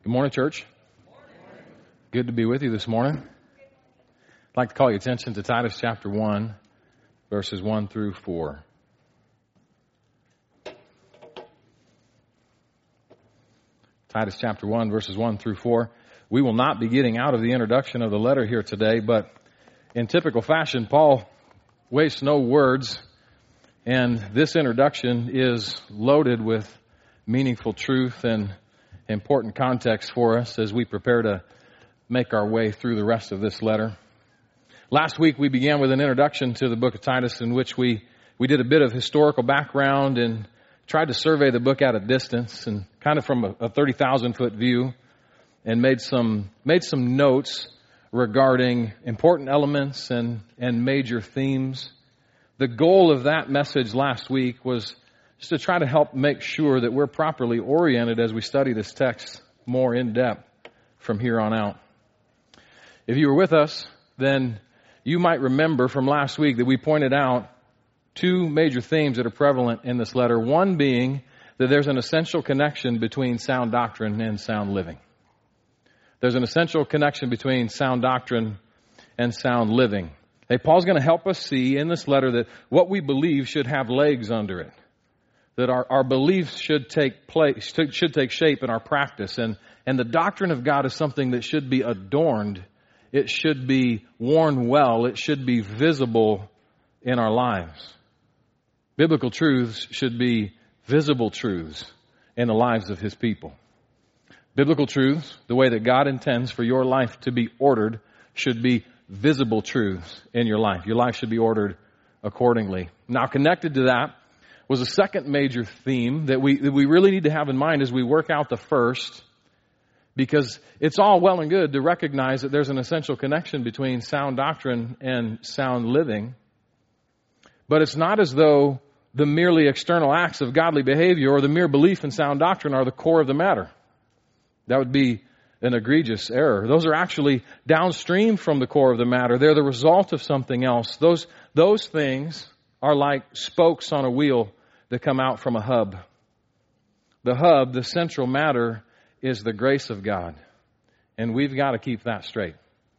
Good morning, church. Good to be with you this morning. I'd like to call your attention to Titus chapter 1, verses 1 through 4. Titus chapter 1, verses 1 through 4. We will not be getting out of the introduction of the letter here today, but in typical fashion, Paul wastes no words, and this introduction is loaded with meaningful truth and important context for us as we prepare to make our way through the rest of this letter. Last week we began with an introduction to the book of Titus in which we did a bit of historical background and tried to survey the book at a distance and kind of from a 30,000 foot view and made some notes regarding important elements and major themes. The goal of that message last week was just to try to help make sure that we're properly oriented as we study this text more in depth from here on out. If you were with us, then you might remember from last week that we pointed out two major themes that are prevalent in this letter. One being that there's an essential connection between sound doctrine and sound living. There's an essential connection between sound doctrine and sound living. Hey, Paul's going to help us see in this letter that what we believe should have legs under it. That our beliefs should take place, should take shape in our practice. And the doctrine of God is something that should be adorned. It should be worn well. It should be visible in our lives. Biblical truths should be visible truths in the lives of His people. Biblical truths, the way that God intends for your life to be ordered, should be visible truths in your life. Your life should be ordered accordingly. Now, connected to that was a second major theme that we really need to have in mind as we work out the first, because it's all well and good to recognize that there's an essential connection between sound doctrine and sound living, but it's not as though the merely external acts of godly behavior or the mere belief in sound doctrine are the core of the matter. That would be an egregious error. Those are actually downstream from the core of the matter. They're the result of something else. Those things are like spokes on a wheel that come out from a hub. The hub, the central matter, is the grace of God. And we've got to keep that straight.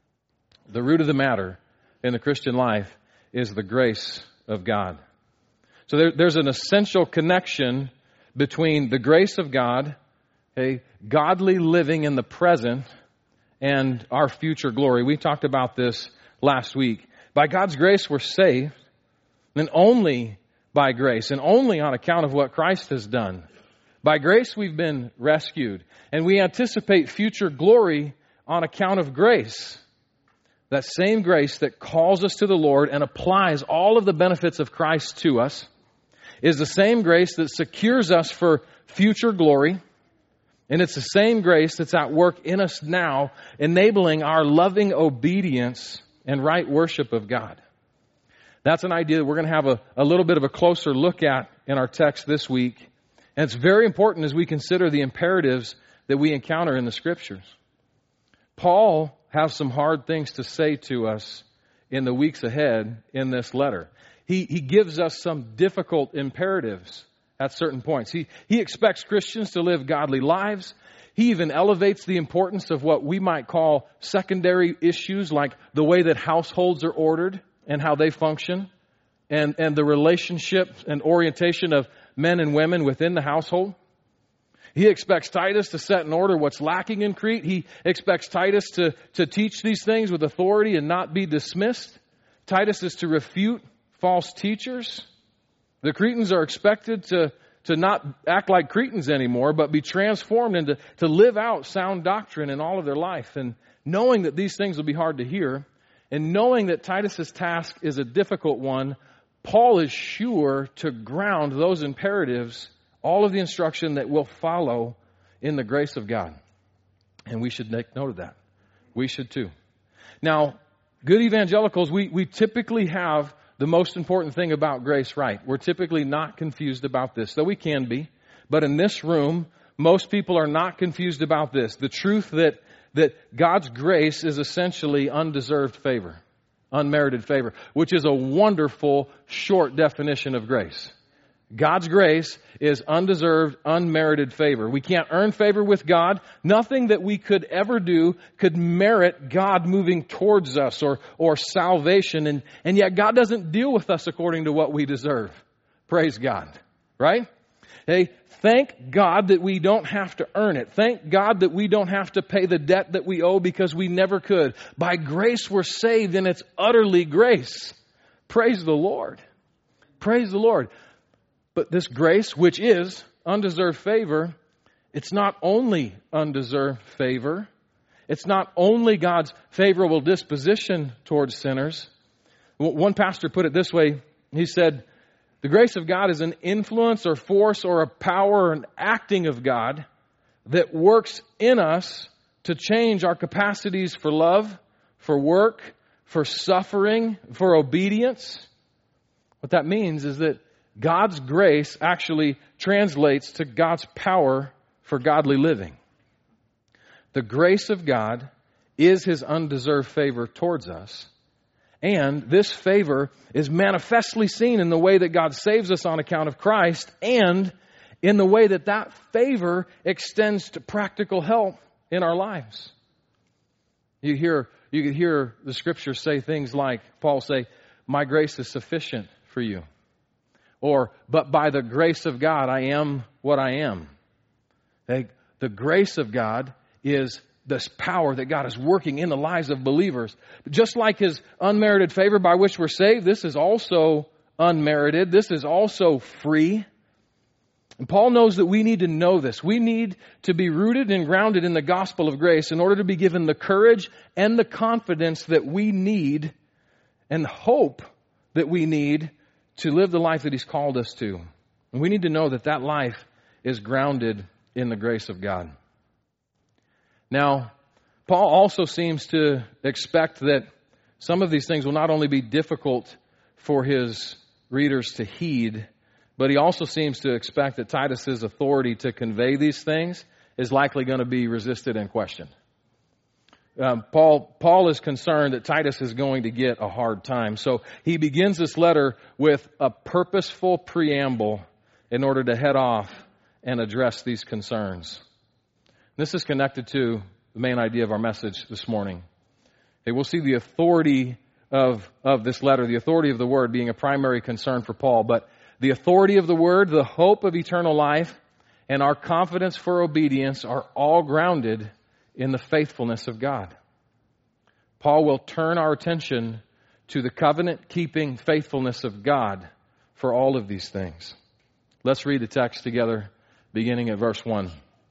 The root of the matter in the Christian life is the grace of God. So there's an essential connection between the grace of God, a godly living in the present, and our future glory. We talked about this last week. By God's grace, we're saved. And only by grace and only on account of what Christ has done. By grace we've been rescued, and we anticipate future glory on account of grace. That same grace that calls us to the Lord and applies all of the benefits of Christ to us is the same grace that secures us for future glory. And it's the same grace that's at work in us now, enabling our loving obedience and right worship of God. That's an idea that we're going to have a little bit of a closer look at in our text this week. And it's very important as we consider the imperatives that we encounter in the Scriptures. Paul has some hard things to say to us in the weeks ahead in this letter. He gives us some difficult imperatives at certain points. He expects Christians to live godly lives. He even elevates the importance of what we might call secondary issues, like the way that households are ordered and how they function, and the relationship and orientation of men and women within the household. He expects Titus to set in order what's lacking in Crete. He expects Titus to teach these things with authority and not be dismissed. Titus is to refute false teachers. The Cretans are expected to not act like Cretans anymore, but be transformed and to live out sound doctrine in all of their life. And knowing that these things will be hard to hear, and knowing that Titus's task is a difficult one, Paul is sure to ground those imperatives, all of the instruction that will follow, in the grace of God. And we should make note of that. We should too. Now, good evangelicals, we typically have the most important thing about grace right. We're typically not confused about this, though we can be. But in this room, most people are not confused about this. The truth that God's grace is essentially undeserved favor, unmerited favor, which is a wonderful short definition of grace. God's grace is undeserved, unmerited favor. We can't earn favor with God. Nothing that we could ever do could merit God moving towards us or salvation. And yet God doesn't deal with us according to what we deserve. Praise God. Right? Hey, thank God that we don't have to earn it. Thank God that we don't have to pay the debt that we owe because we never could. By grace we're saved, and it's utterly grace. Praise the Lord. Praise the Lord. But this grace, which is undeserved favor, it's not only undeserved favor. It's not only God's favorable disposition towards sinners. One pastor put it this way. He said, the grace of God is an influence or force or a power or an acting of God that works in us to change our capacities for love, for work, for suffering, for obedience. What that means is that God's grace actually translates to God's power for godly living. The grace of God is His undeserved favor towards us. And this favor is manifestly seen in the way that God saves us on account of Christ, and in the way that that favor extends to practical help in our lives. You could hear the Scriptures say things like, Paul say, my grace is sufficient for you. Or, but by the grace of God, I am what I am. The grace of God is this power that God is working in the lives of believers. Just like His unmerited favor by which we're saved, this is also unmerited. This is also free. And Paul knows that we need to know this. We need to be rooted and grounded in the gospel of grace in order to be given the courage and the confidence that we need and hope that we need to live the life that He's called us to. And we need to know that that life is grounded in the grace of God. Now, Paul also seems to expect that some of these things will not only be difficult for his readers to heed, but he also seems to expect that Titus's authority to convey these things is likely going to be resisted and questioned. Paul is concerned that Titus is going to get a hard time. So he begins this letter with a purposeful preamble in order to head off and address these concerns. This is connected to the main idea of our message this morning. Okay, we'll see the authority of this letter, the authority of the Word being a primary concern for Paul. But the authority of the Word, the hope of eternal life, and our confidence for obedience are all grounded in the faithfulness of God. Paul will turn our attention to the covenant-keeping faithfulness of God for all of these things. Let's read the text together, beginning at verse 1.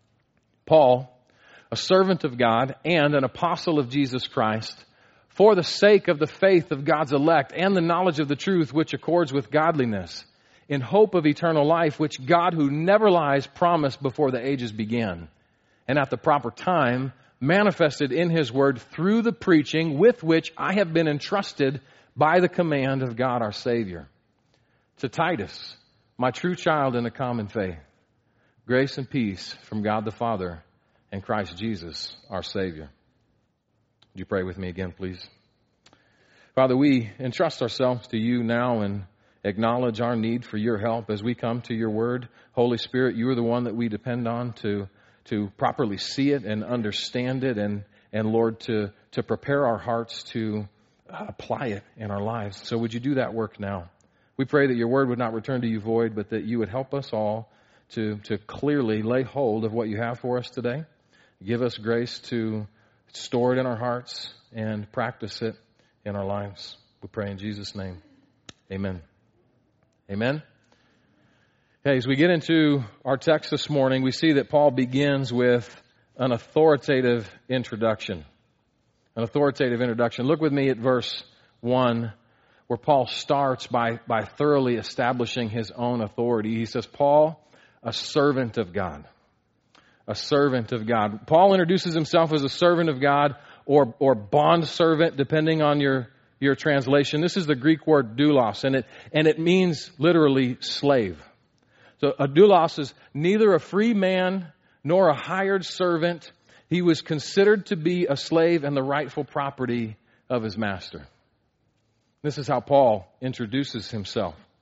Paul, a servant of God and an apostle of Jesus Christ, for the sake of the faith of God's elect and the knowledge of the truth which accords with godliness, in hope of eternal life, which God who never lies promised before the ages began, and at the proper time manifested in His word through the preaching with which I have been entrusted by the command of God our Savior. To Titus, my true child in the common faith, grace and peace from God the Father and Christ Jesus our Savior. Would you pray with me again, please? Father, we entrust ourselves to You now and acknowledge our need for Your help as we come to Your word. Holy Spirit, You are the one that we depend on to properly see it and understand it, and Lord, to prepare our hearts to apply it in our lives. So would You do that work now? We pray that Your word would not return to You void, but that You would help us all to clearly lay hold of what You have for us today. Give us grace to store it in our hearts and practice it in our lives. We pray in Jesus' name. Amen. Amen. Okay, as we get into our text this morning, we see that Paul begins with an authoritative introduction. An authoritative introduction. Look with me at verse 1, where Paul starts by thoroughly establishing his own authority. He says, Paul, a servant of God. A servant of God. Paul introduces himself as a servant of God or bond servant, depending on your translation. This is the Greek word doulos, and it means literally slave. So a doulos is neither a free man nor a hired servant. He was considered to be a slave and the rightful property of his master. This is how Paul introduces himself.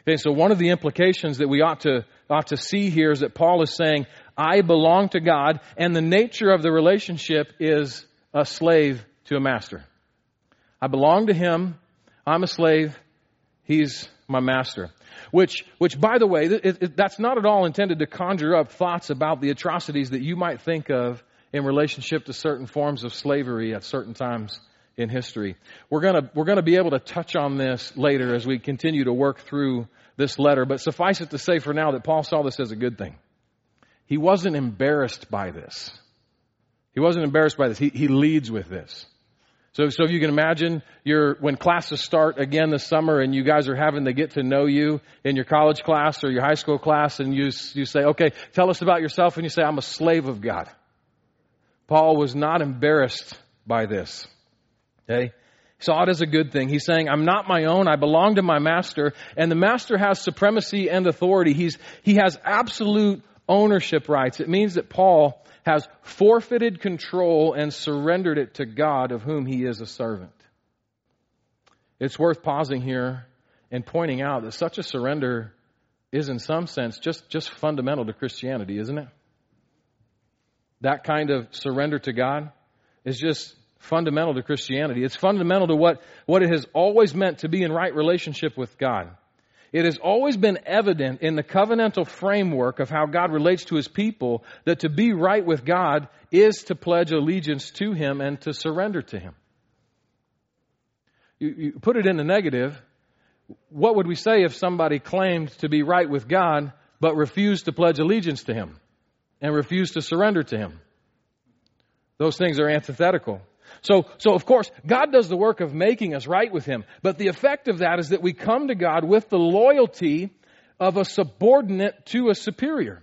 Okay, so one of the implications that we ought to see here is that Paul is saying, I belong to God, and the nature of the relationship is a slave to a master. I belong to Him. I'm a slave. He's my master. Which by the way, that's not at all intended to conjure up thoughts about the atrocities that you might think of in relationship to certain forms of slavery at certain times in history. We're gonna be able to touch on this later as we continue to work through this letter, but suffice it to say for now that Paul saw this as a good thing. He wasn't embarrassed by this. He wasn't embarrassed by this. He leads with this. So if you can imagine, when classes start again this summer and you guys are having to get to know you in your college class or your high school class, and you say, okay, tell us about yourself, and you say, I'm a slave of God. Paul was not embarrassed by this. Okay? He saw it as a good thing. He's saying, I'm not my own. I belong to my master, and the master has supremacy and authority. He has absolute ownership rights. It means that Paul has forfeited control and surrendered it to God, of whom he is a servant. It's worth pausing here and pointing out that such a surrender is in some sense just fundamental to Christianity, isn't it? That kind of surrender to God is just fundamental to Christianity. It's fundamental to what it has always meant to be in right relationship with God. It has always been evident in the covenantal framework of how God relates to His people that to be right with God is to pledge allegiance to Him and to surrender to Him. You put it in the negative. What would we say if somebody claimed to be right with God but refused to pledge allegiance to Him and refused to surrender to Him? Those things are antithetical. So of course, God does the work of making us right with Him. But the effect of that is that we come to God with the loyalty of a subordinate to a superior.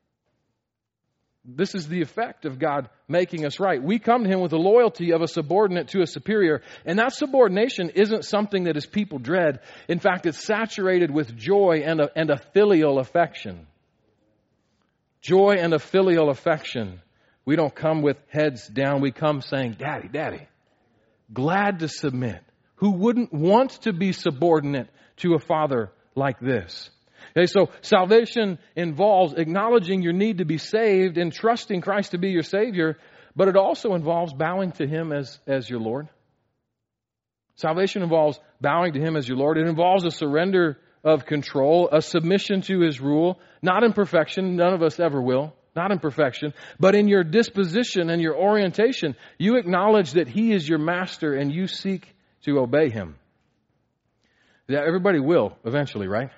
This is the effect of God making us right. We come to Him with the loyalty of a subordinate to a superior. And that subordination isn't something that His people dread. In fact, it's saturated with joy and a filial affection. Joy and a filial affection. We don't come with heads down. We come saying, Daddy, Daddy. Glad to submit. Who wouldn't want to be subordinate to a father like this? Okay, so salvation involves acknowledging your need to be saved and trusting Christ to be your Savior, but it also involves bowing to Him as your Lord. Salvation involves bowing to Him as your Lord. It involves a surrender of control, a submission to His rule, not in perfection. None of us ever will. Not in perfection, but in your disposition and your orientation, you acknowledge that He is your master and you seek to obey Him. Yeah, everybody will eventually, right?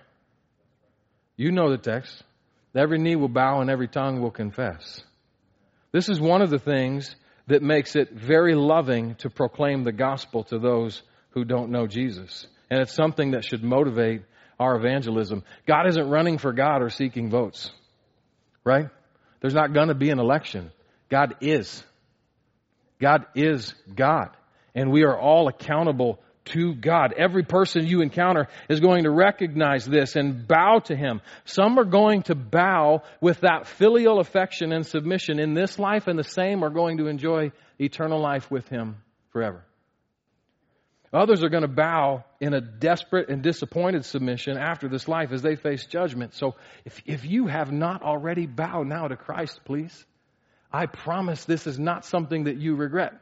You know the text. Every knee will bow and every tongue will confess. This is one of the things that makes it very loving to proclaim the gospel to those who don't know Jesus. And it's something that should motivate our evangelism. God isn't running for God or seeking votes, right? There's not going to be an election. God is. God is God. And we are all accountable to God. Every person you encounter is going to recognize this and bow to Him. Some are going to bow with that filial affection and submission in this life, and the same are going to enjoy eternal life with Him forever. Others are going to bow in a desperate and disappointed submission after this life as they face judgment. So if you have not already bowed now to Christ, please, I promise this is not something that you regret.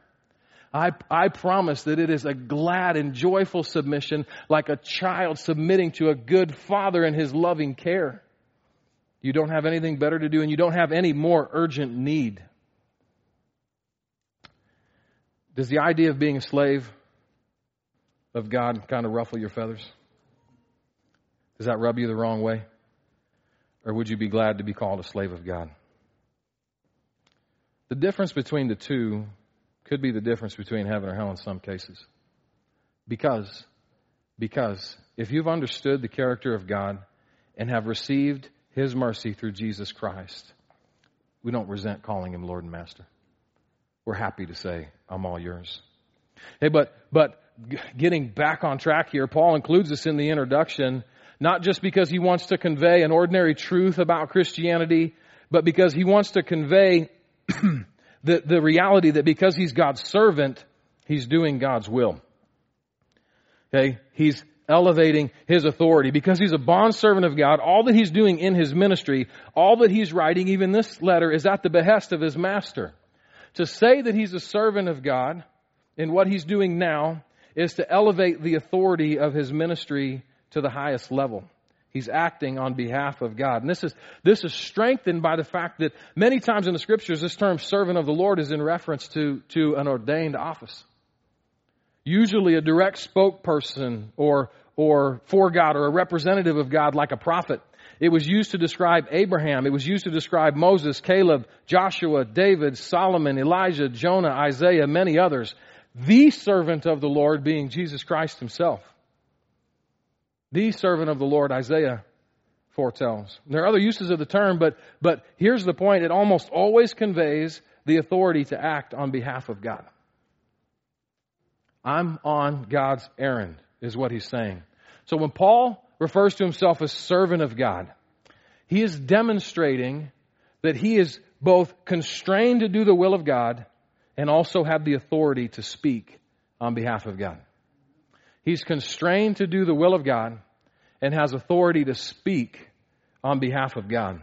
I promise that it is a glad and joyful submission like a child submitting to a good father in his loving care. You don't have anything better to do and you don't have any more urgent need. Does the idea of being a slave of God kind of ruffle your feathers? Does that rub you the wrong way? Or would you be glad to be called a slave of God? The difference between the two could be the difference between heaven or hell in some cases. Because if you've understood the character of God and have received His mercy through Jesus Christ, we don't resent calling Him Lord and Master. We're happy to say, I'm all yours. Hey, but getting back on track here, Paul includes this in the introduction, not just because he wants to convey an ordinary truth about Christianity, but because he wants to convey the reality that because he's God's servant, he's doing God's will. Okay? He's elevating his authority because he's a bondservant of God. All that he's doing in his ministry, all that he's writing, even this letter, is at the behest of his master. To say that he's a servant of God in what he's doing now is to elevate the authority of his ministry to the highest level. He's acting on behalf of God. And this is strengthened by the fact that many times in the Scriptures, this term servant of the Lord is in reference to an ordained office. Usually a direct spokesperson or for God or a representative of God like a prophet. It was used to describe Abraham. It was used to describe Moses, Caleb, Joshua, David, Solomon, Elijah, Jonah, Isaiah, many others. The servant of the Lord being Jesus Christ himself. The servant of the Lord, Isaiah foretells. There are other uses of the term, but here's the point. It almost always conveys the authority to act on behalf of God. I'm on God's errand, is what he's saying. So when Paul refers to himself as servant of God, he is demonstrating that he is both constrained to do the will of God and also have the authority to speak on behalf of God. He's constrained to do the will of God and has authority to speak on behalf of God.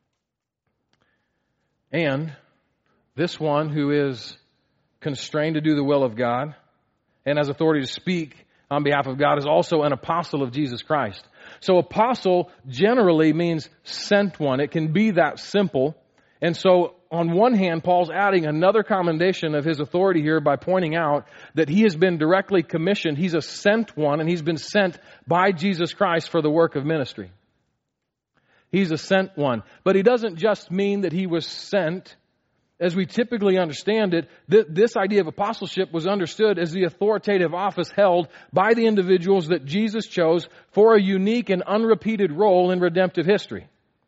And this one who is constrained to do the will of God and has authority to speak on behalf of God is also an apostle of Jesus Christ. So apostle generally means sent one. It can be that simple. And so on one hand, Paul's adding another commendation of his authority here by pointing out that he has been directly commissioned. He's a sent one, and he's been sent by Jesus Christ for the work of ministry. He's a sent one. But he doesn't just mean that he was sent. As we typically understand it, this idea of apostleship was understood as the authoritative office held by the individuals that Jesus chose for a unique and unrepeated role in redemptive history.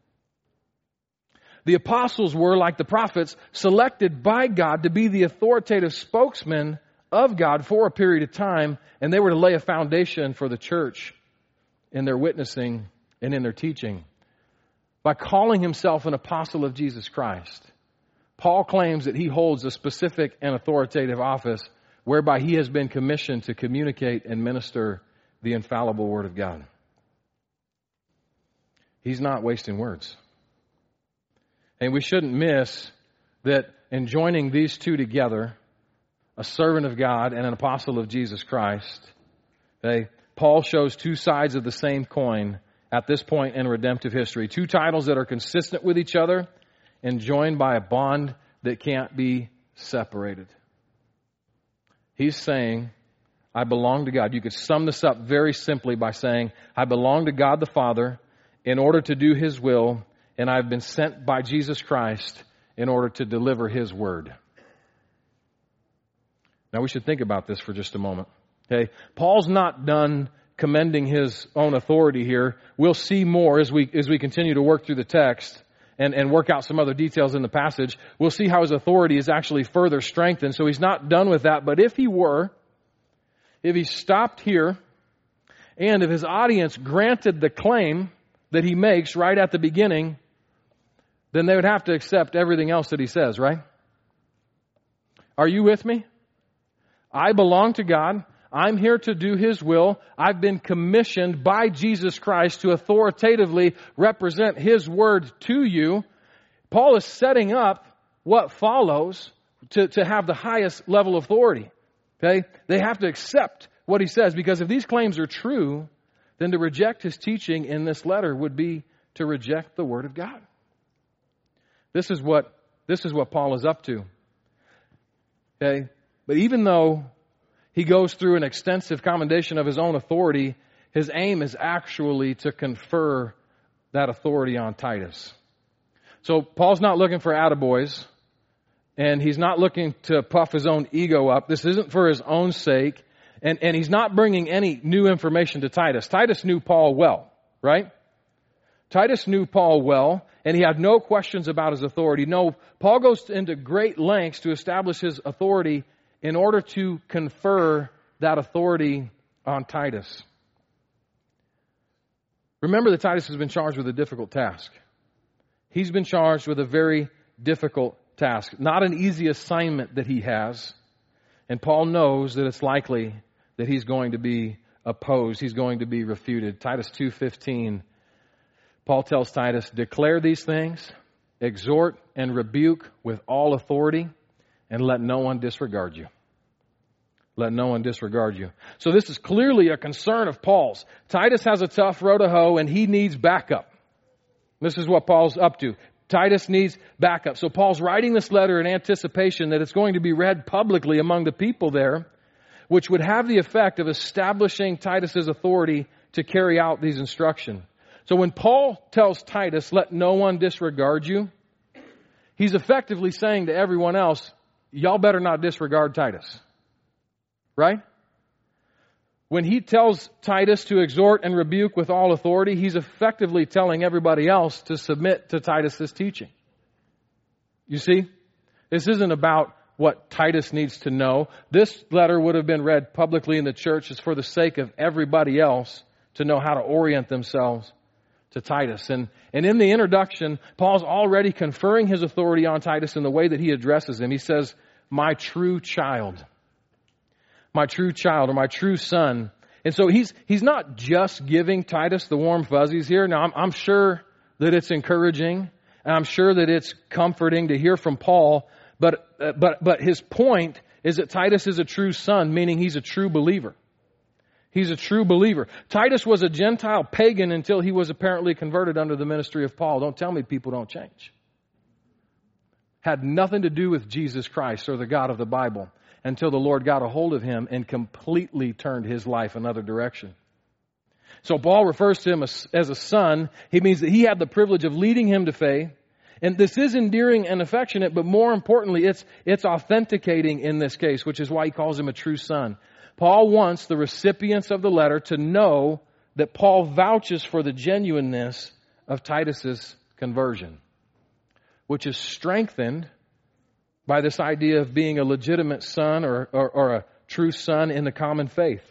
The apostles were, like the prophets, selected by God to be the authoritative spokesman of God for a period of time, and they were to lay a foundation for the church in their witnessing and in their teaching. By calling himself an apostle of Jesus Christ, Paul claims that he holds a specific and authoritative office whereby he has been commissioned to communicate and minister the infallible Word of God. He's not wasting words. And we shouldn't miss that in joining these two together, a servant of God and an apostle of Jesus Christ, Paul shows two sides of the same coin at this point in redemptive history. Two titles that are consistent with each other and joined by a bond that can't be separated. He's saying, I belong to God. You could sum this up very simply by saying, I belong to God the Father in order to do His will, and I've been sent by Jesus Christ in order to deliver His word. Now we should think about this for just a moment. Okay, Paul's not done commending his own authority here. We'll see more as we continue to work through the text and work out some other details in the passage. We'll see how his authority is actually further strengthened. So he's not done with that. But if he stopped here, and if his audience granted the claim that he makes right at the beginning, then they would have to accept everything else that he says, right? Are you with me? I belong to God. I'm here to do His will. I've been commissioned by Jesus Christ to authoritatively represent His word to you. Paul is setting up what follows to have the highest level of authority. Okay? They have to accept what he says, because if these claims are true, then to reject his teaching in this letter would be to reject the Word of God. This is what Paul is up to. Okay? But even though he goes through an extensive commendation of his own authority, his aim is actually to confer that authority on Titus. So Paul's not looking for attaboys, and he's not looking to puff his own ego up. This isn't for his own sake, and he's not bringing any new information to Titus. Titus knew Paul well, right? Titus knew Paul well, and he had no questions about his authority. No, Paul goes into great lengths to establish his authority in order to confer that authority on Titus. Remember that Titus has been charged with a difficult task. He's been charged with a very difficult task. Not an easy assignment that he has. And Paul knows that it's likely that he's going to be opposed. He's going to be refuted. Titus 2:15, Paul tells Titus, declare these things, exhort and rebuke with all authority, and let no one disregard you. Let no one disregard you. So this is clearly a concern of Paul's. Titus has a tough row to hoe, and he needs backup. This is what Paul's up to. Titus needs backup. So Paul's writing this letter in anticipation that it's going to be read publicly among the people there, which would have the effect of establishing Titus's authority to carry out these instructions. So when Paul tells Titus, let no one disregard you, he's effectively saying to everyone else, y'all better not disregard Titus. Right? When he tells Titus to exhort and rebuke with all authority, he's effectively telling everybody else to submit to Titus's teaching. You see? This isn't about what Titus needs to know. This letter would have been read publicly in the church is for the sake of everybody else to know how to orient themselves to Titus. And in the introduction, Paul's already conferring his authority on Titus in the way that he addresses him. He says, my true child. My true child, or my true son. And so he's not just giving Titus the warm fuzzies here. Now, I'm sure that it's encouraging, and I'm sure that it's comforting to hear from Paul, but his point is that Titus is a true son, meaning he's a true believer. He's a true believer. Titus was a Gentile pagan until he was apparently converted under the ministry of Paul. Don't tell me people don't change. Had nothing to do with Jesus Christ or the God of the Bible until the Lord got a hold of him and completely turned his life another direction. So Paul refers to him as a son. He means that he had the privilege of leading him to faith. And this is endearing and affectionate, but more importantly, it's authenticating in this case, which is why he calls him a true son. Paul wants the recipients of the letter to know that Paul vouches for the genuineness of Titus's conversion, which is strengthened by this idea of being a legitimate son or a true son in the common faith.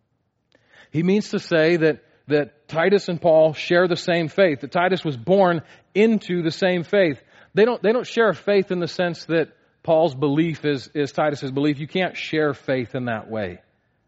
He means to say that Titus and Paul share the same faith, that Titus was born into the same faith. They don't share a faith in the sense that Paul's belief is Titus's belief. You can't share faith in that way.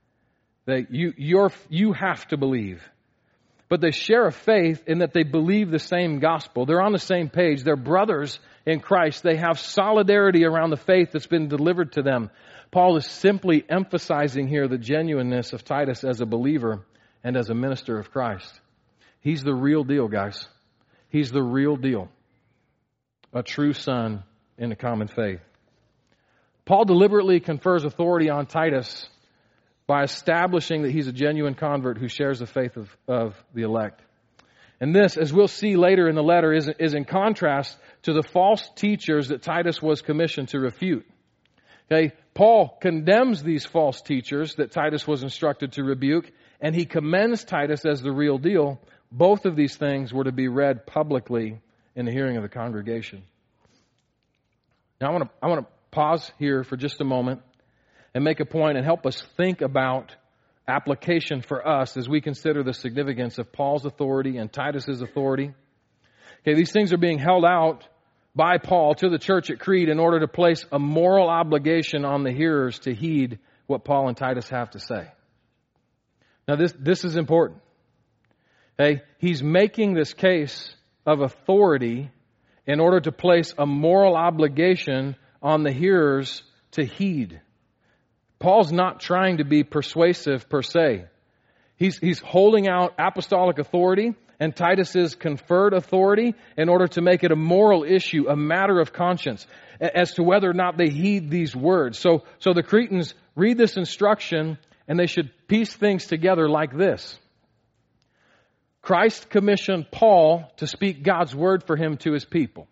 You have to believe. But they share a faith in that they believe the same gospel. They're on the same page. They're brothers in Christ. They have solidarity around the faith that's been delivered to them. Paul is simply emphasizing here the genuineness of Titus as a believer and as a minister of Christ. He's the real deal, guys. He's the real deal. A true son in a common faith. Paul deliberately confers authority on Titus by establishing that he's a genuine convert who shares the faith of the elect. And this, as we'll see later in the letter, is in contrast to the false teachers that Titus was commissioned to refute. Okay, Paul condemns these false teachers that Titus was instructed to rebuke, and he commends Titus as the real deal. Both of these things were to be read publicly in the hearing of the congregation. Now I want to pause here for just a moment and make a point and help us think about application for us as we consider the significance of Paul's authority and Titus's authority. Okay, these things are being held out by Paul to the church at Crete in order to place a moral obligation on the hearers to heed what Paul and Titus have to say. Now this is important. Okay, he's making this case of authority in order to place a moral obligation on the hearers to heed. Paul's not trying to be persuasive per se. He's holding out apostolic authority and Titus's conferred authority in order to make it a moral issue, a matter of conscience, as to whether or not they heed these words. So the Cretans read this instruction and they should piece things together like this. Christ commissioned Paul to speak God's word for him to his people.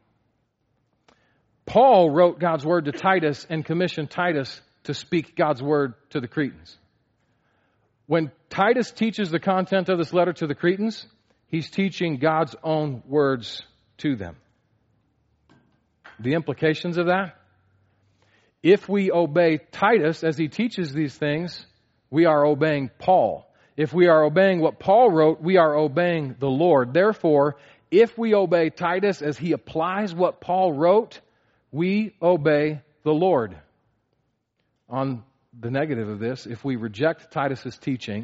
Paul wrote God's word to Titus and commissioned Titus to speak God's word to the Cretans. When Titus teaches the content of this letter to the Cretans, he's teaching God's own words to them. The implications of that? If we obey Titus as he teaches these things, we are obeying Paul. If we are obeying what Paul wrote, we are obeying the Lord. Therefore, if we obey Titus as he applies what Paul wrote, we obey the Lord. On the negative of this, if we reject Titus's teaching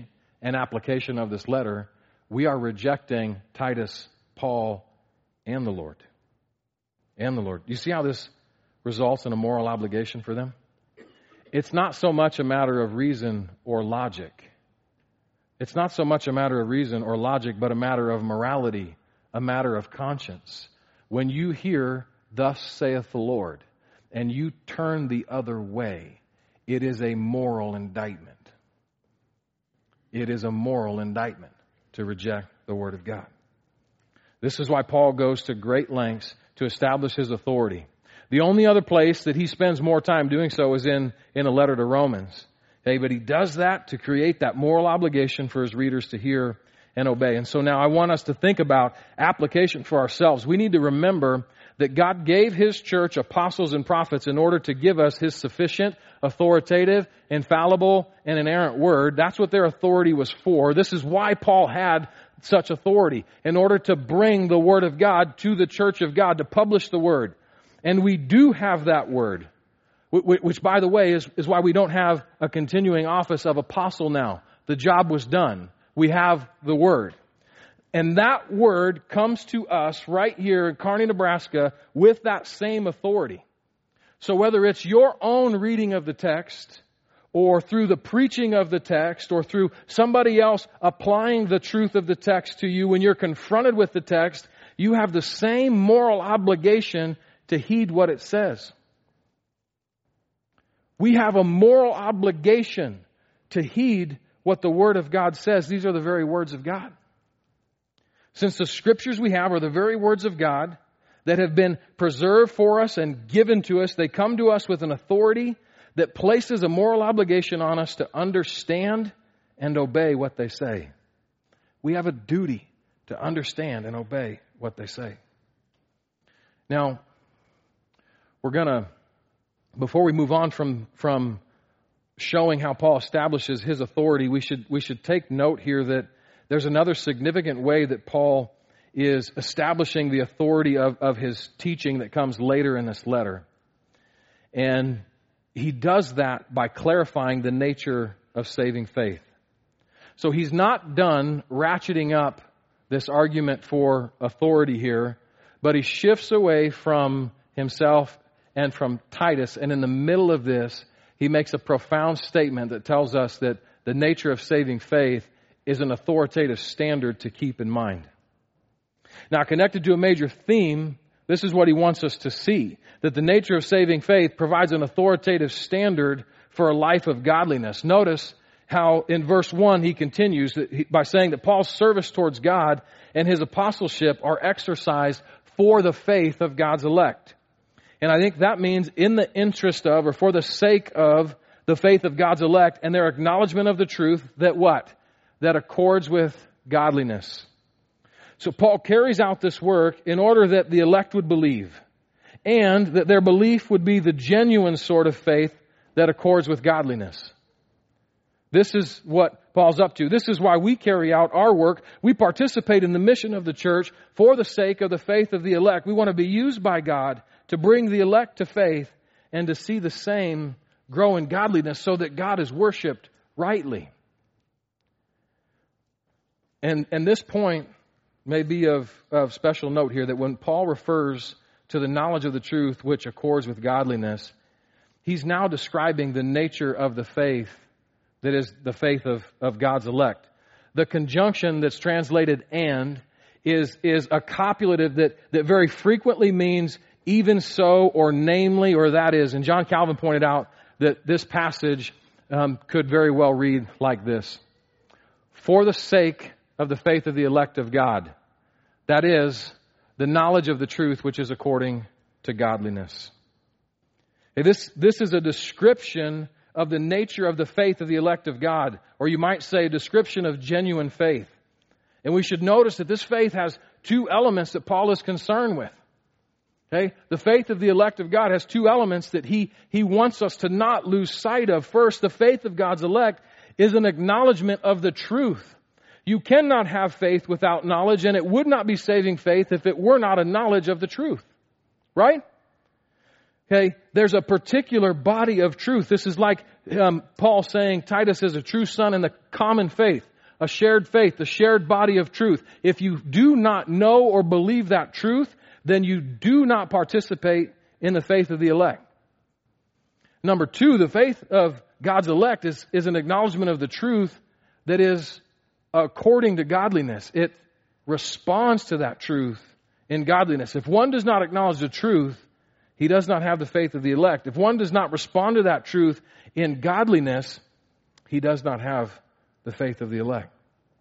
and application of this letter, we are rejecting Titus, Paul, and the Lord. And the Lord. You see how this results in a moral obligation for them? It's not so much a matter of reason or logic. It's not so much a matter of reason or logic, but a matter of morality, a matter of conscience. When you hear, "Thus saith the Lord," and you turn the other way, it is a moral indictment. It is a moral indictment to reject the Word of God. This is why Paul goes to great lengths to establish his authority. The only other place that he spends more time doing so is in a letter to Romans. Okay, but he does that to create that moral obligation for his readers to hear and obey. And so now I want us to think about application for ourselves. We need to remember that God gave His church apostles and prophets in order to give us His sufficient, authoritative, infallible, and inerrant word. That's what their authority was for. This is why Paul had such authority, in order to bring the Word of God to the church of God, to publish the Word. And we do have that Word, which, by the way, is why we don't have a continuing office of apostle now. The job was done. We have the Word. And that Word comes to us right here in Kearney, Nebraska, with that same authority. So whether it's your own reading of the text, or through the preaching of the text, or through somebody else applying the truth of the text to you when you're confronted with the text, you have the same moral obligation to heed what it says. We have a moral obligation to heed what the Word of God says. These are the very words of God. Since the Scriptures we have are the very words of God that have been preserved for us and given to us, they come to us with an authority that places a moral obligation on us to understand and obey what they say. We have a duty to understand and obey what they say. Now, we're going to, before we move on from showing how Paul establishes his authority, we should take note here that there's another significant way that Paul is establishing the authority of his teaching that comes later in this letter. And he does that by clarifying the nature of saving faith. So he's not done ratcheting up this argument for authority here, but he shifts away from himself and from Titus, and in the middle of this, he makes a profound statement that tells us that the nature of saving faith is an authoritative standard to keep in mind. Now, connected to a major theme, this is what he wants us to see, that the nature of saving faith provides an authoritative standard for a life of godliness. Notice how in verse 1 he continues by saying that Paul's service towards God and his apostleship are exercised for the faith of God's elect. And I think that means in the interest of, or for the sake of, the faith of God's elect and their acknowledgement of the truth that what? That accords with godliness. So Paul carries out this work in order that the elect would believe, and that their belief would be the genuine sort of faith that accords with godliness. This is what Paul's up to. This is why we carry out our work. We participate in the mission of the church for the sake of the faith of the elect. We want to be used by God to bring the elect to faith and to see the same grow in godliness so that God is worshiped rightly. And this point may be of special note here, that when Paul refers to the knowledge of the truth which accords with godliness, he's now describing the nature of the faith that is the faith of God's elect. The conjunction that's translated "and" is a copulative that very frequently means even so, or namely, or that is. And John Calvin pointed out that this passage could very well read like this: for the sake of the faith of the elect of God. That is, the knowledge of the truth which is according to godliness. This is a description of the nature of the faith of the elect of God, or you might say a description of genuine faith. And we should notice that this faith has two elements that Paul is concerned with. Okay? The faith of the elect of God has two elements that he wants us to not lose sight of. First, the faith of God's elect is an acknowledgement of the truth. You cannot have faith without knowledge, and it would not be saving faith if it were not a knowledge of the truth. Right? Okay, there's a particular body of truth. This is like Paul saying Titus is a true son in the common faith, a shared faith, a shared body of truth. If you do not know or believe that truth, then you do not participate in the faith of the elect. Number two, the faith of God's elect is an acknowledgement of the truth that is according to godliness. It responds to that truth in godliness. If one does not acknowledge the truth, he does not have the faith of the elect. If one does not respond to that truth in godliness, he does not have the faith of the elect.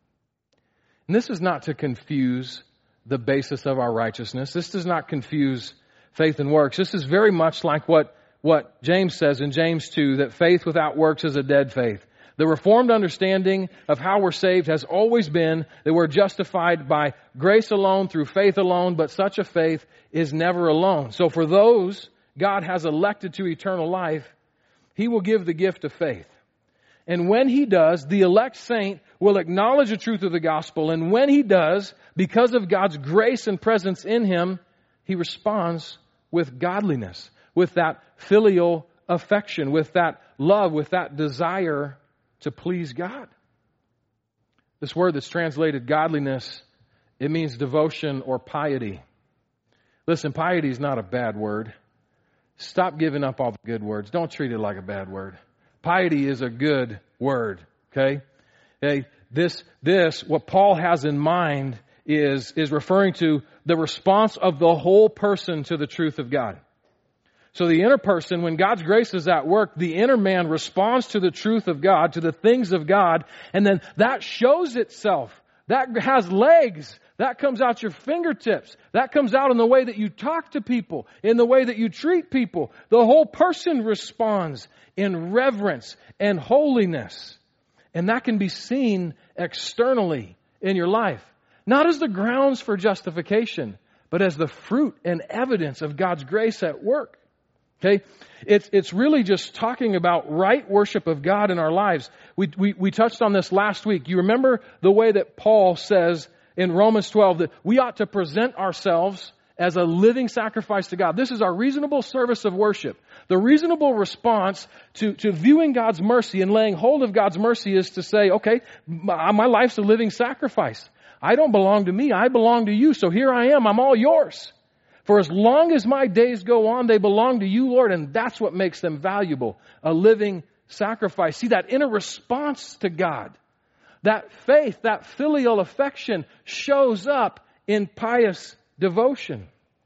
And this is not to confuse the basis of our righteousness. This does not confuse faith and works. This is very much like what James says in James 2, that faith without works is a dead faith. The Reformed understanding of how we're saved has always been that we're justified by grace alone, through faith alone, but such a faith is never alone. So for those God has elected to eternal life, He will give the gift of faith. And when He does, the elect saint will acknowledge the truth of the gospel. And when he does, because of God's grace and presence in him, he responds with godliness, with that filial affection, with that love, with that desire to please God. This word that's translated godliness, it means devotion or piety. Listen, piety is not a bad word. Stop giving up all the good words. Don't treat it like a bad word. Piety is a good word, okay? Hey, what Paul has in mind is referring to the response of the whole person to the truth of God. So the inner person, when God's grace is at work, the inner man responds to the truth of God, to the things of God, and then that shows itself. That has legs. That comes out your fingertips. That comes out in the way that you talk to people, in the way that you treat people. The whole person responds in reverence and holiness. And that can be seen externally in your life. Not as the grounds for justification, but as the fruit and evidence of God's grace at work. Okay? It's really just talking about right worship of God in our lives. We touched on this last week. You remember the way that Paul says in Romans 12 that we ought to present ourselves as a living sacrifice to God. This is our reasonable service of worship. The reasonable response to viewing God's mercy and laying hold of God's mercy is to say, okay, my life's a living sacrifice. I don't belong to me. I belong to you. So here I am. I'm all yours. For as long as my days go on, they belong to you, Lord, and that's what makes them valuable. A living sacrifice. See, that inner response to God, that faith, that filial affection shows up in pious devotion.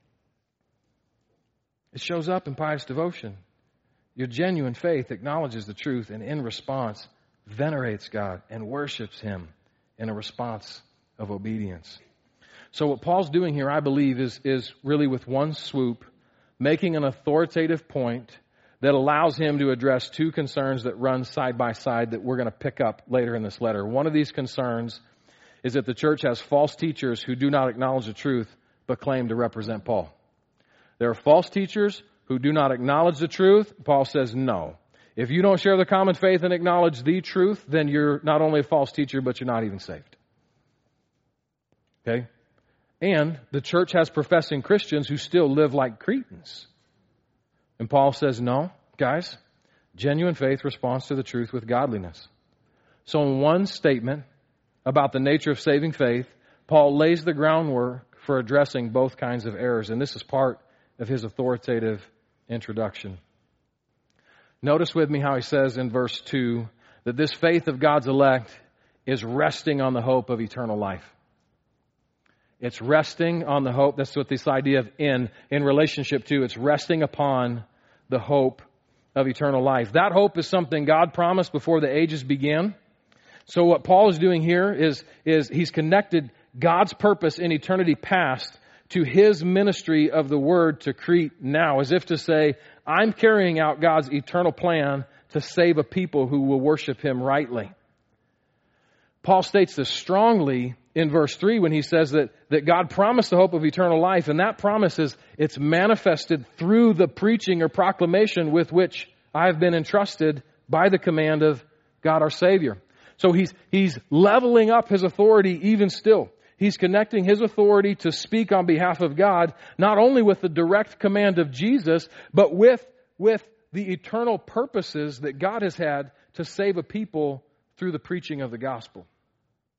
It shows up in pious devotion. Your genuine faith acknowledges the truth and in response venerates God and worships Him in a response of obedience. So what Paul's doing here, I believe, is really with one swoop, making an authoritative point that allows him to address two concerns that run side by side that we're going to pick up later in this letter. One of these concerns is that the church has false teachers who do not acknowledge the truth but claim to represent Paul. There are false teachers who do not acknowledge the truth. Paul says no. If you don't share the common faith and acknowledge the truth, then you're not only a false teacher, but you're not even saved. Okay? And the church has professing Christians who still live like Cretans. And Paul says, no, guys, genuine faith responds to the truth with godliness. So in one statement about the nature of saving faith, Paul lays the groundwork for addressing both kinds of errors. And this is part of his authoritative introduction. Notice with me how he says in verse 2 that this faith of God's elect is resting on the hope of eternal life. It's resting on the hope. That's what this idea of in relationship to. It's resting upon the hope of eternal life. That hope is something God promised before the ages began. So what Paul is doing here is he's connected God's purpose in eternity past to His ministry of the word to Crete now, as if to say, I'm carrying out God's eternal plan to save a people who will worship Him rightly. Paul states this strongly in verse 3 when he says that God promised the hope of eternal life, and that promise it's manifested through the preaching or proclamation with which I have been entrusted by the command of God our Savior. So he's leveling up his authority even still. He's connecting his authority to speak on behalf of God, not only with the direct command of Jesus, but with the eternal purposes that God has had to save a people through the preaching of the gospel.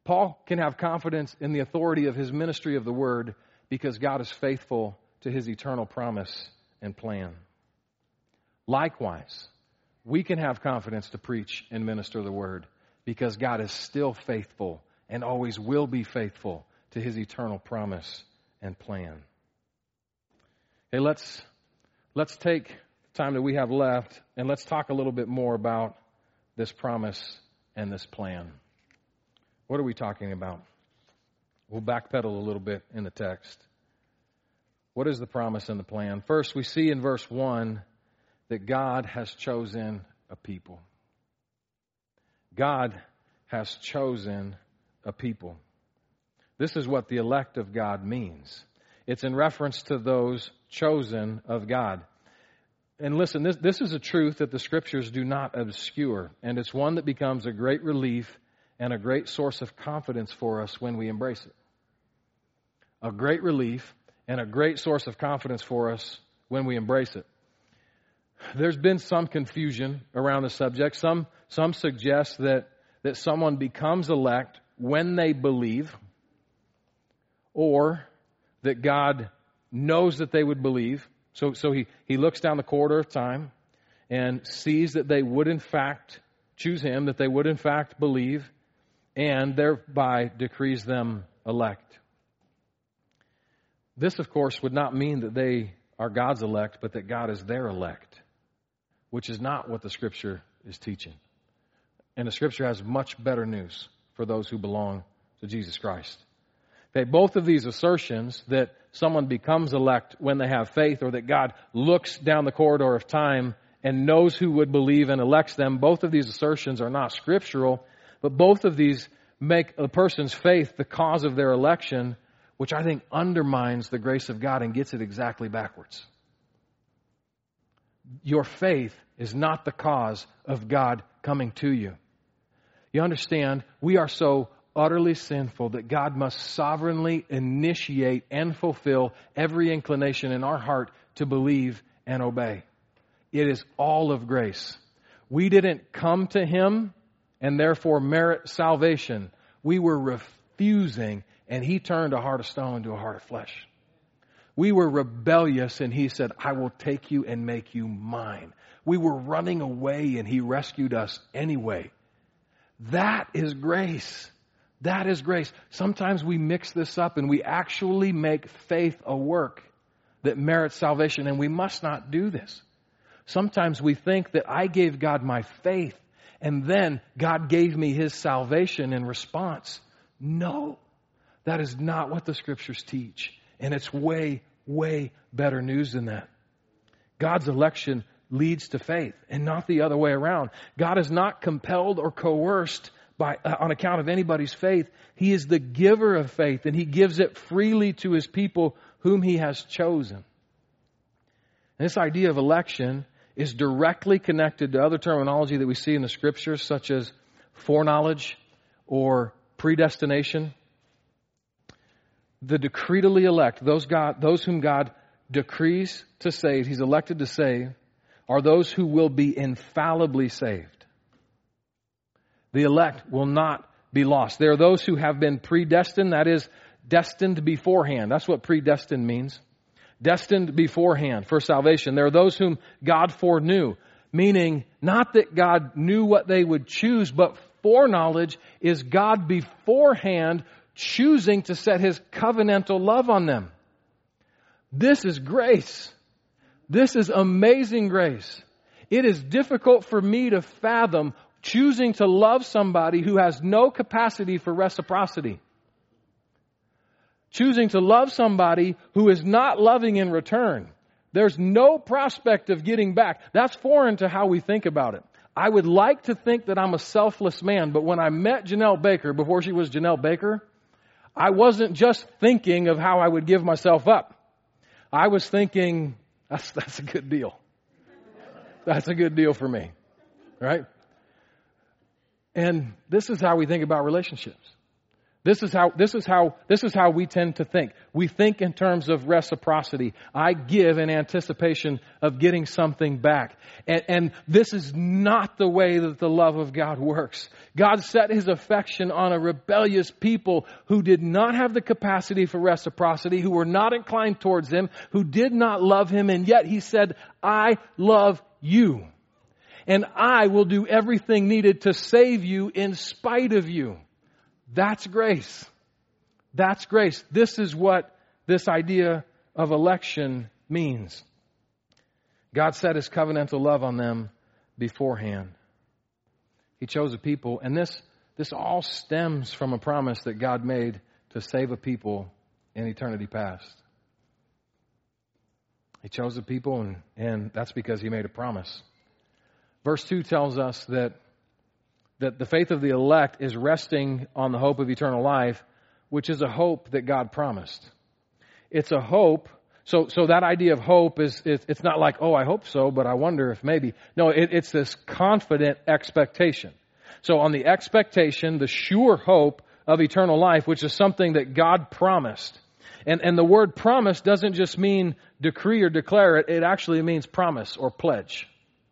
Paul can have confidence in the authority of his ministry of the Word because God is faithful to His eternal promise and plan. Likewise, we can have confidence to preach and minister the Word because God is still faithful and always will be faithful to His eternal promise and plan. Okay, let's take time that we have left and let's talk a little bit more about this promise and this plan. What are we talking about? We'll backpedal a little bit in the text. What is the promise and the plan? First, we see in verse 1 that God has chosen a people. God has chosen a people. This is what the elect of God means. It's in reference to those chosen of God. And listen, this is a truth that the Scriptures do not obscure, and it's one that becomes a great relief and a great source of confidence for us when we embrace it. A great relief and a great source of confidence for us when we embrace it. There's been some confusion around the subject. Some suggest that someone becomes elect when they believe, or that God knows that they would believe. So he looks down the corridor of time and sees that they would in fact choose Him, that they would in fact believe, and thereby decrees them elect. This, of course, would not mean that they are God's elect, but that God is their elect, which is not what the Scripture is teaching. And the Scripture has much better news for those who belong to Jesus Christ. Okay, both of these assertions, that someone becomes elect when they have faith, or that God looks down the corridor of time and knows who would believe and elects them, both of these assertions are not scriptural, but both of these make a person's faith the cause of their election, which I think undermines the grace of God and gets it exactly backwards. Your faith is not the cause of God coming to you. You understand, we are so utterly sinful that God must sovereignly initiate and fulfill every inclination in our heart to believe and obey. It is all of grace. We didn't come to Him and therefore merit salvation. We were refusing, and He turned a heart of stone into a heart of flesh. We were rebellious, and He said, I will take you and make you mine. We were running away, and He rescued us anyway. That is grace. That is grace. Sometimes we mix this up, and we actually make faith a work that merits salvation, and we must not do this. Sometimes we think that I gave God my faith, and then God gave me His salvation in response. No, that is not what the Scriptures teach. And it's way, way better news than that. God's election leads to faith and not the other way around. God is not compelled or coerced on account of anybody's faith. He is the giver of faith, and He gives it freely to His people whom He has chosen. And this idea of election is directly connected to other terminology that we see in the Scriptures, such as foreknowledge or predestination. The decretally elect, those whom God decrees to save, He's elected to save, are those who will be infallibly saved. The elect will not be lost. They are those who have been predestined, that is, destined beforehand. That's what predestined means. Destined beforehand for salvation. There are those whom God foreknew, meaning not that God knew what they would choose, but foreknowledge is God beforehand choosing to set His covenantal love on them. This is grace. This is amazing grace. It is difficult for me to fathom choosing to love somebody who has no capacity for reciprocity. Choosing to love somebody who is not loving in return. There's no prospect of getting back. That's foreign to how we think about it. I would like to think that I'm a selfless man, but when I met Janelle Baker, before she was Janelle Baker, I wasn't just thinking of how I would give myself up. I was thinking, that's a good deal. That's a good deal for me. Right? And this is how we think about relationships. This is how we tend to think. We think in terms of reciprocity. I give in anticipation of getting something back. And this is not the way that the love of God works. God set His affection on a rebellious people who did not have the capacity for reciprocity, who were not inclined towards Him, who did not love Him, and yet He said, I love you. And I will do everything needed to save you in spite of you. That's grace. That's grace. This is what this idea of election means. God set His covenantal love on them beforehand. He chose a people, and this all stems from a promise that God made to save a people in eternity past. He chose a people, and that's because He made a promise. Verse 2 tells us that the faith of the elect is resting on the hope of eternal life, which is a hope that God promised. It's a hope. So that idea of hope it's not like, oh, I hope so, but I wonder if maybe. No, it's this confident expectation. So on the expectation, the sure hope of eternal life, which is something that God promised. And the word promise doesn't just mean decree or declare it. It actually means promise or pledge.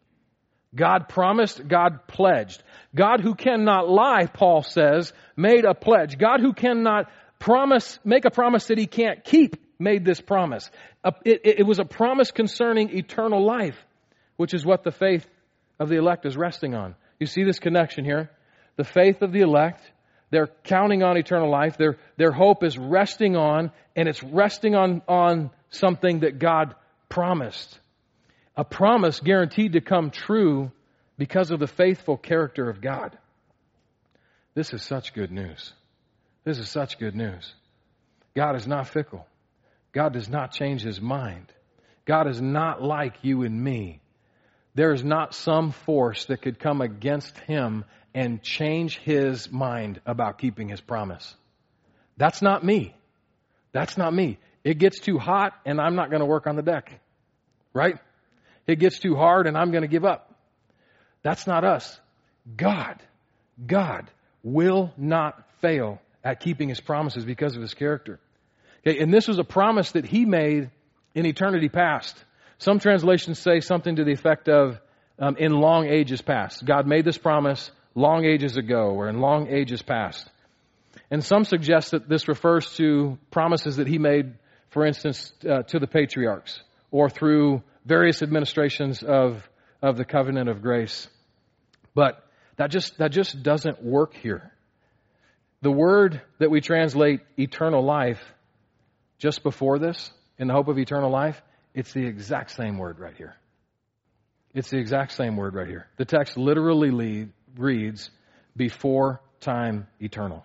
God promised, God pledged. God who cannot lie, Paul says, made a pledge. God who cannot make a promise that He can't keep, made this promise. It was a promise concerning eternal life, which is what the faith of the elect is resting on. You see this connection here? The faith of the elect, they're counting on eternal life. Their hope is resting on, and it's resting on something that God promised. A promise guaranteed to come true because of the faithful character of God. This is such good news. This is such good news. God is not fickle. God does not change His mind. God is not like you and me. There is not some force that could come against Him and change His mind about keeping His promise. That's not me. That's not me. It gets too hot and I'm not going to work on the deck. Right? It gets too hard and I'm going to give up. That's not us. God will not fail at keeping His promises because of His character. Okay, and this was a promise that He made in eternity past. Some translations say something to the effect of in long ages past. God made this promise long ages ago or in long ages past. And some suggest that this refers to promises that He made, for instance, to the patriarchs or through various administrations of the covenant of grace. But that just doesn't work here. The word that we translate eternal life just before this, in the hope of eternal life, it's the exact same word right here. It's the exact same word right here. The text literally reads, before time eternal.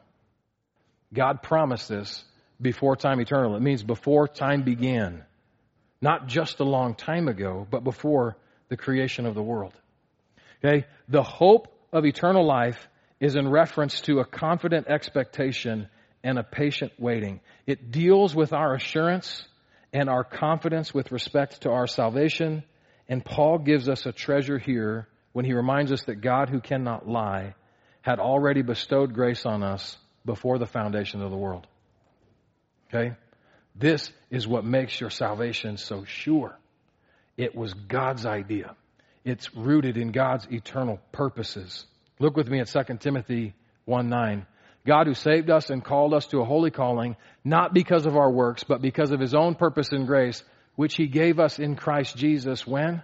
God promised this before time eternal. It means before time began. Not just a long time ago, but before the creation of the world. Okay? The hope of eternal life is in reference to a confident expectation and a patient waiting. It deals with our assurance and our confidence with respect to our salvation. And Paul gives us a treasure here when he reminds us that God, who cannot lie, had already bestowed grace on us before the foundation of the world. Okay? This is what makes your salvation so sure. It was God's idea. It's rooted in God's eternal purposes. Look with me at 2 Timothy 1:9. God who saved us and called us to a holy calling, not because of our works, but because of His own purpose and grace, which He gave us in Christ Jesus when?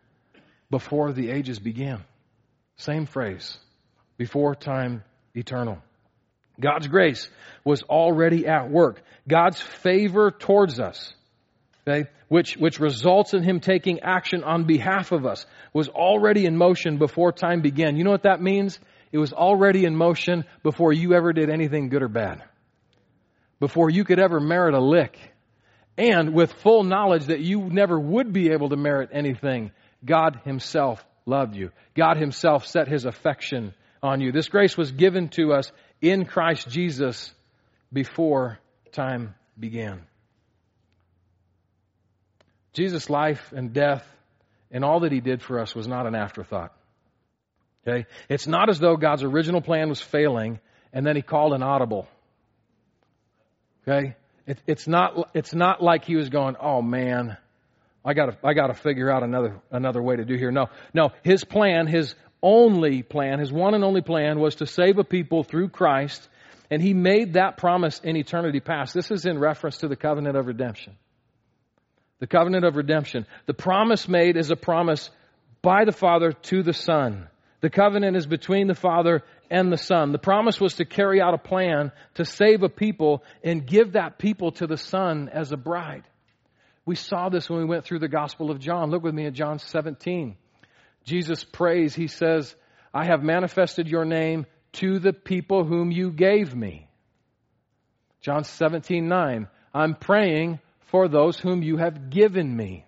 Before the ages began. Same phrase. Before time eternal. God's grace was already at work. God's favor towards us, okay, which results in Him taking action on behalf of us, was already in motion before time began. You know what that means? It was already in motion before you ever did anything good or bad. Before you could ever merit a lick. And with full knowledge that you never would be able to merit anything, God Himself loved you. God Himself set His affection on you. This grace was given to us in Christ Jesus before time began. Jesus' life and death and all that He did for us was not an afterthought. Okay? It's not as though God's original plan was failing and then He called an audible Okay? It's not like he was going, oh man, I gotta figure out another way to do here. No, his plan, his only plan, his one and only plan was to save a people through Christ, and he made that promise in eternity past. This is in reference to the covenant of redemption. The covenant of redemption. The promise made is a promise by the Father to the Son. The covenant is between the Father and the Son. The promise was to carry out a plan to save a people and give that people to the Son as a bride. We saw this when we went through the Gospel of John. Look with me at John 17. Jesus prays, he says, I have manifested your name to the people whom you gave me. John 17:9. I'm praying for those whom you have given me.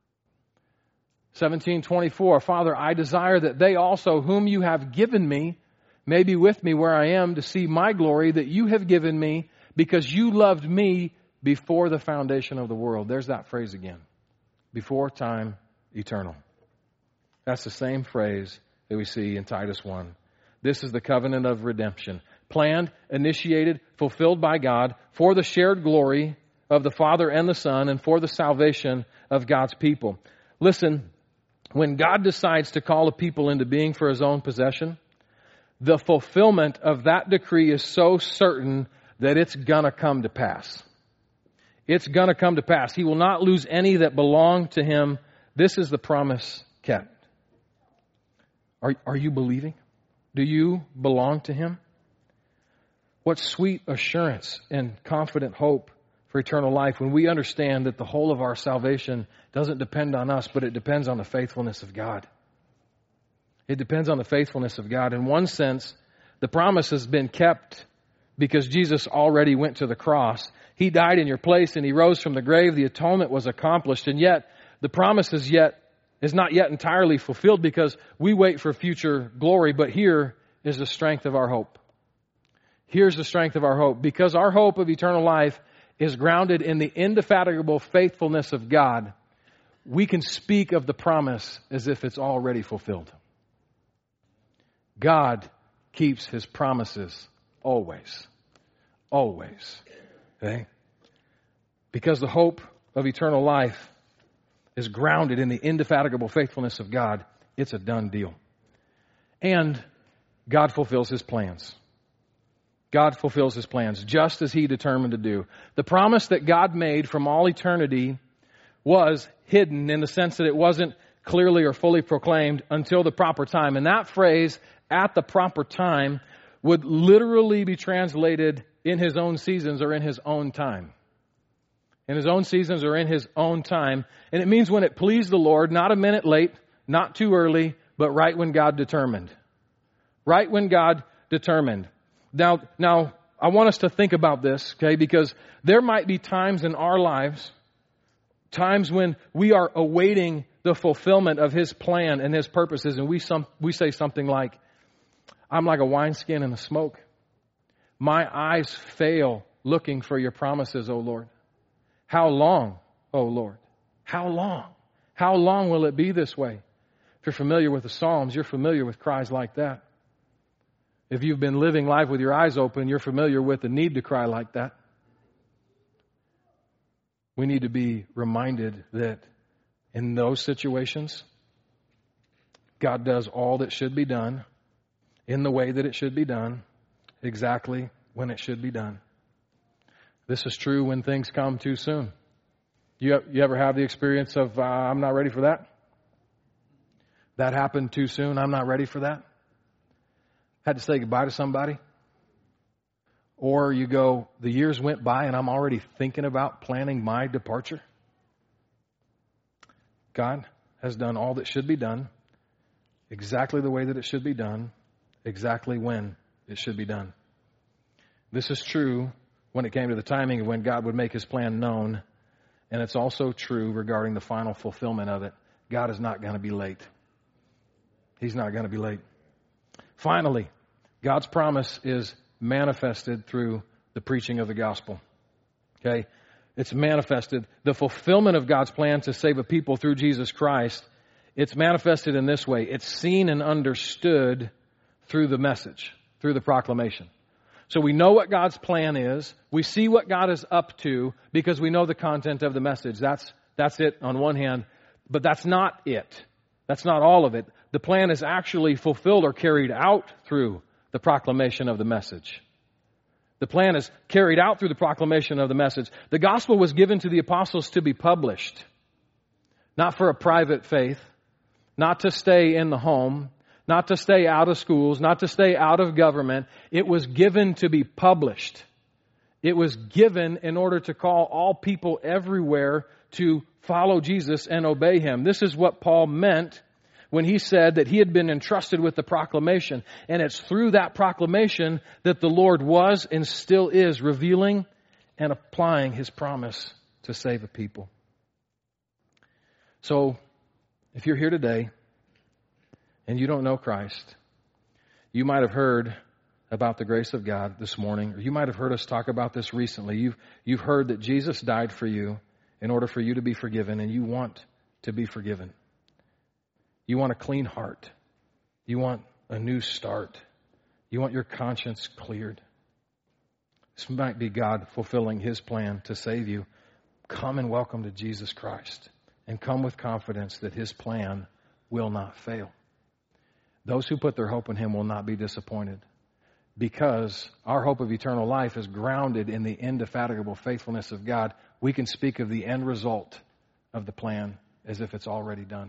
17:24. Father, I desire that they also whom you have given me may be with me where I am to see my glory that you have given me because you loved me before the foundation of the world. There's that phrase again. Before time eternal. That's the same phrase that we see in Titus 1. This is the covenant of redemption. Planned, initiated, fulfilled by God for the shared glory of the Father and the Son and for the salvation of God's people. Listen, when God decides to call a people into being for His own possession, the fulfillment of that decree is so certain that it's gonna come to pass. It's gonna come to pass. He will not lose any that belong to Him. This is the promise kept. Are you believing? Do you belong to Him? What sweet assurance and confident hope for eternal life when we understand that the whole of our salvation doesn't depend on us, but it depends on the faithfulness of God. It depends on the faithfulness of God. In one sense, the promise has been kept because Jesus already went to the cross. He died in your place and He rose from the grave. The atonement was accomplished. And yet, the promise is not yet entirely fulfilled because we wait for future glory. But here is the strength of our hope. Here's the strength of our hope. Because our hope of eternal life is grounded in the indefatigable faithfulness of God, we can speak of the promise as if it's already fulfilled. God keeps His promises always. Always. Okay? Because the hope of eternal life is grounded in the indefatigable faithfulness of God, it's a done deal. And God fulfills His plans. God fulfills His plans just as He determined to do. The promise that God made from all eternity was hidden in the sense that it wasn't clearly or fully proclaimed until the proper time. And that phrase, at the proper time, would literally be translated in His own seasons or in His own time. In His own seasons or in His own time. And it means when it pleased the Lord, not a minute late, not too early, but right when God determined. Right when God determined. Now, I want us to think about this, okay? Because there might be times in our lives, times when we are awaiting the fulfillment of His plan and His purposes, and we say something like, I'm like a wineskin in the smoke. My eyes fail looking for your promises, O Lord. How long, O Lord? How long? How long will it be this way? If you're familiar with the Psalms, you're familiar with cries like that. If you've been living life with your eyes open, you're familiar with the need to cry like that. We need to be reminded that in those situations, God does all that should be done in the way that it should be done, exactly when it should be done. This is true when things come too soon. You ever have the experience of, I'm not ready for that? That happened too soon, I'm not ready for that? Had to say goodbye to somebody? Or you go, the years went by and I'm already thinking about planning my departure? God has done all that should be done, exactly the way that it should be done, exactly when it should be done. This is true when it came to the timing of when God would make His plan known, and it's also true regarding the final fulfillment of it. God is not going to be late. He's not going to be late. Finally, God's promise is manifested through the preaching of the gospel. Okay? It's manifested. The fulfillment of God's plan to save a people through Jesus Christ, it's manifested in this way. It's seen and understood through the message, through the proclamation. So we know what God's plan is. We see what God is up to because we know the content of the message. That's it on one hand, but that's not it. That's not all of it. The plan is actually fulfilled or carried out through the proclamation of the message. The plan is carried out through the proclamation of the message. The gospel was given to the apostles to be published, not for a private faith, not to stay in the home, not to stay out of schools, not to stay out of government. It was given to be published. It was given in order to call all people everywhere to follow Jesus and obey Him. This is what Paul meant when he said that he had been entrusted with the proclamation. And it's through that proclamation that the Lord was and still is revealing and applying His promise to save a people. So, if you're here today and you don't know Christ, you might have heard about the grace of God this morning, or you might have heard us talk about this recently. You've heard that Jesus died for you in order for you to be forgiven, and you want to be forgiven. You want a clean heart. You want a new start. You want your conscience cleared. This might be God fulfilling His plan to save you. Come and welcome to Jesus Christ, and come with confidence that His plan will not fail. Those who put their hope in Him will not be disappointed, because our hope of eternal life is grounded in the indefatigable faithfulness of God. We can speak of the end result of the plan as if it's already done.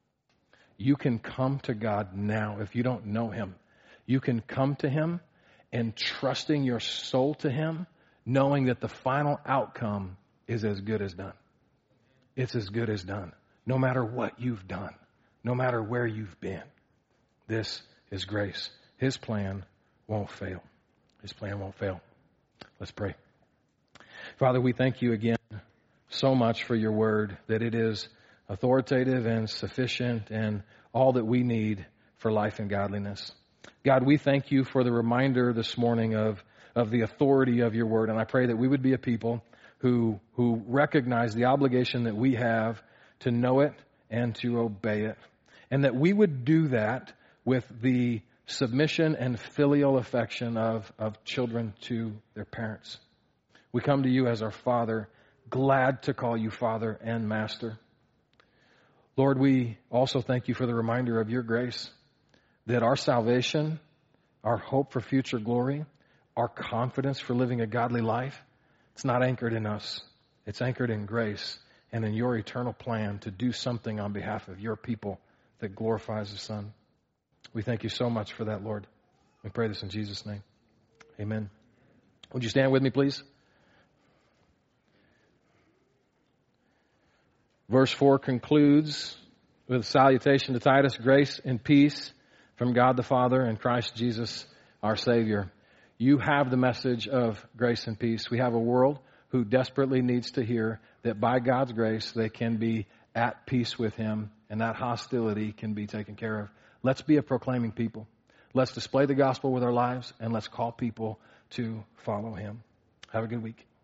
You can come to God now if you don't know Him. You can come to Him and trusting your soul to Him, knowing that the final outcome is as good as done. It's as good as done, no matter what you've done, no matter where you've been. This is grace. His plan won't fail. His plan won't fail. Let's pray. Father, we thank you again so much for your word, that it is authoritative and sufficient and all that we need for life and godliness. God, we thank you for the reminder this morning of the authority of your word. And I pray that we would be a people who recognize the obligation that we have to know it and to obey it. And that we would do that with the submission and filial affection of children to their parents. We come to you as our Father, glad to call you Father and Master. Lord, we also thank you for the reminder of your grace, that our salvation, our hope for future glory, our confidence for living a godly life, it's not anchored in us. It's anchored in grace and in your eternal plan to do something on behalf of your people that glorifies the Son. We thank you so much for that, Lord. We pray this in Jesus' name. Amen. Would you stand with me, please? Verse 4 concludes with a salutation to Titus, grace and peace from God the Father and Christ Jesus, our Savior. You have the message of grace and peace. We have a world who desperately needs to hear that by God's grace they can be at peace with Him, and that hostility can be taken care of. Let's be a proclaiming people. Let's display the gospel with our lives, and let's call people to follow Him. Have a good week.